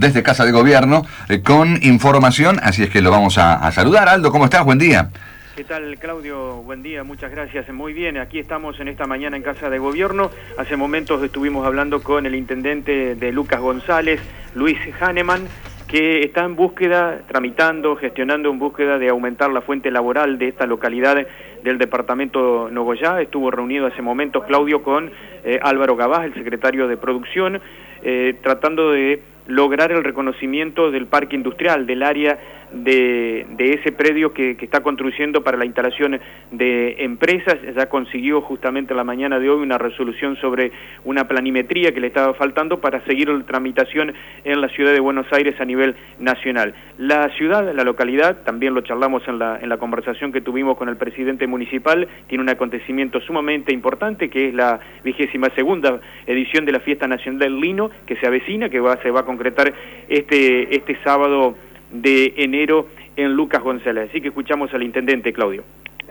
desde Casa de Gobierno con información, así es que lo vamos a saludar. Aldo, ¿cómo estás? Buen día. ¿Qué tal, Claudio? Buen día, muchas gracias. Muy bien, aquí estamos en esta mañana en Casa de Gobierno. Hace momentos estuvimos hablando con el intendente de Lucas González, Luis Hahnemann, que está en búsqueda, tramitando, gestionando en búsqueda de aumentar la fuente laboral de esta localidad del departamento Nogoyá. Estuvo reunido hace momentos, Claudio, con Álvaro Gabás, el secretario de Producción, tratando de lograr el reconocimiento del parque industrial, del área de ese predio que está construyendo para la instalación de empresas. Ya consiguió justamente en la mañana de hoy una resolución sobre una planimetría que le estaba faltando para seguir la tramitación en la ciudad de Buenos Aires a nivel nacional. La ciudad, la localidad, también lo charlamos en la conversación que tuvimos con el presidente municipal, tiene un acontecimiento sumamente importante que es la 22ª edición de la Fiesta Nacional del Lino, que se avecina, que se va a concretar este sábado de enero en Lucas González. Así que escuchamos al intendente, Claudio.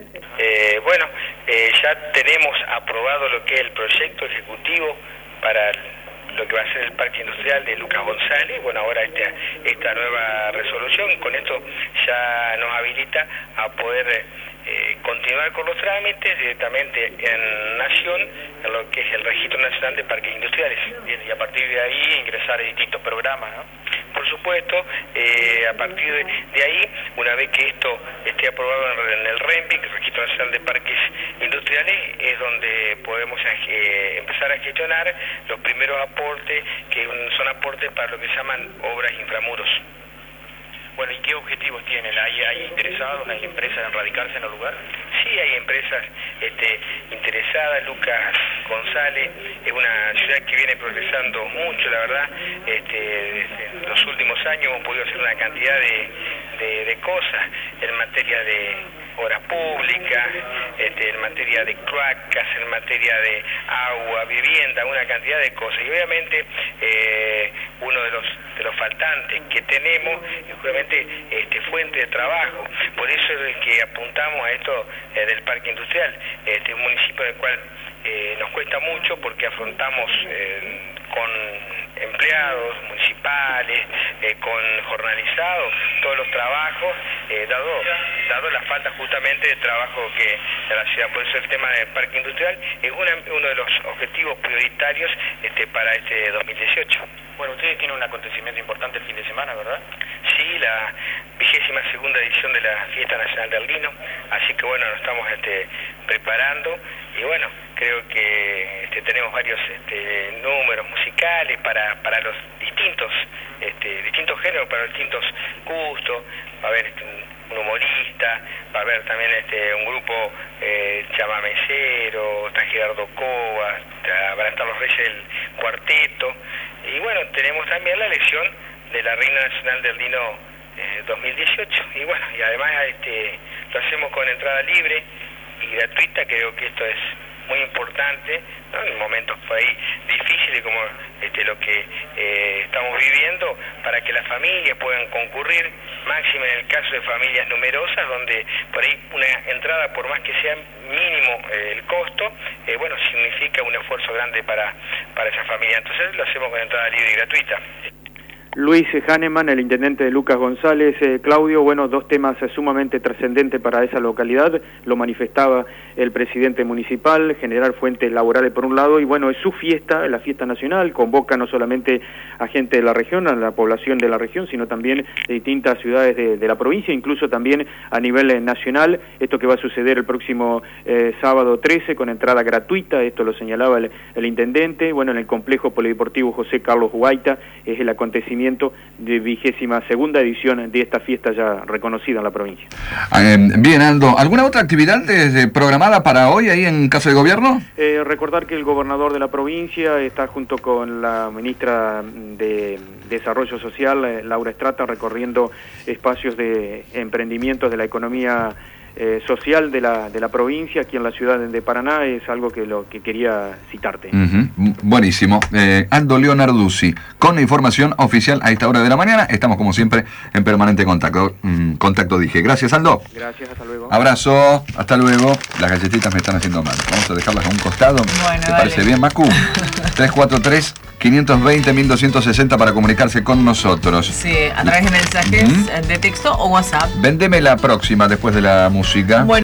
Ya tenemos aprobado lo que es el proyecto ejecutivo para lo que va a ser el parque industrial de Lucas González. Bueno, ahora esta nueva resolución, con esto ya nos habilita a poder continuar con los trámites directamente en Nación, en lo que es el Registro Nacional de Parques Industriales. Bien, y a partir de ahí ingresar a distintos programas, ¿no? Por supuesto, a partir de ahí, una vez que esto esté aprobado en el RENPIC, Registro Nacional de Parques Industriales, es donde podemos empezar a gestionar los primeros aportes, que son aportes para lo que se llaman obras inframuros. Bueno, ¿y qué objetivos tienen? ¿Hay interesados, hay empresas en radicarse en el lugar? Sí, hay empresas interesadas. Lucas González es una ciudad que viene progresando mucho, la verdad. Desde los últimos años hemos podido hacer una cantidad de cosas en materia de obras públicas, en materia de cloacas, en materia de agua, vivienda, una cantidad de cosas. Y obviamente uno de los faltantes que tenemos es justamente fuente de trabajo. Por eso es que apuntamos a esto del parque industrial. Un municipio en el cual nos cuesta mucho porque afrontamos con empleados municipales, con jornalizados, todos los trabajos, dado la falta justamente de trabajo que de la ciudad. Por eso el tema del parque industrial es uno de los objetivos prioritarios para este 2018. Bueno, ustedes tienen un acontecimiento importante el fin de semana, ¿verdad? Sí, la 22ª edición de la Fiesta Nacional del Lino, así que bueno, nos estamos preparando y bueno, creo que tenemos varios números musicales para los distintos géneros, para los distintos gustos. Va a haber un humorista, va a haber también un grupo chamamecero, está Gerardo Cobas, van a estar los Reyes del Cuarteto, y bueno, tenemos también la elección de la Reina Nacional del Lino 2018, y bueno, y además lo hacemos con entrada libre y gratuita. Creo que esto es muy importante, ¿no? En momentos por ahí difíciles como lo que estamos viviendo, para que las familias puedan concurrir, máximo en el caso de familias numerosas, donde por ahí una entrada, por más que sea mínimo el costo, bueno, significa un esfuerzo grande para esa familia. Entonces lo hacemos con entrada libre y gratuita. Luis Hahnemann, el intendente de Lucas González. Claudio, bueno, dos temas sumamente trascendentes para esa localidad, lo manifestaba el presidente municipal, generar fuentes laborales por un lado, y bueno, es su fiesta, la fiesta nacional, convoca no solamente a gente de la región, a la población de la región, sino también de distintas ciudades de la provincia, incluso también a nivel nacional. Esto que va a suceder el próximo sábado 13, con entrada gratuita, esto lo señalaba el intendente. Bueno, en el complejo polideportivo José Carlos Huayta es el acontecimiento de 22ª edición de esta fiesta ya reconocida en la provincia. Bien, Aldo, ¿alguna otra actividad programada para hoy ahí en Casa de Gobierno? Recordar que el gobernador de la provincia está junto con la ministra de Desarrollo Social, Laura Estrata, recorriendo espacios de emprendimientos de la economía social de la provincia aquí en la ciudad de Paraná. Es algo que quería citarte. Buenísimo. Aldo Leonarduzzi, con la información oficial a esta hora de la mañana. Estamos como siempre en permanente contacto dije. Gracias, Aldo. Gracias, hasta luego. Abrazo, hasta luego. Las galletitas me están haciendo mal. Vamos a dejarlas a un costado. Bueno, ¿Te parece bien, Macu? 343 520-1260 para comunicarse con nosotros. Sí, a través de mensajes de texto o WhatsApp. Vendeme la próxima después de la música. Bueno.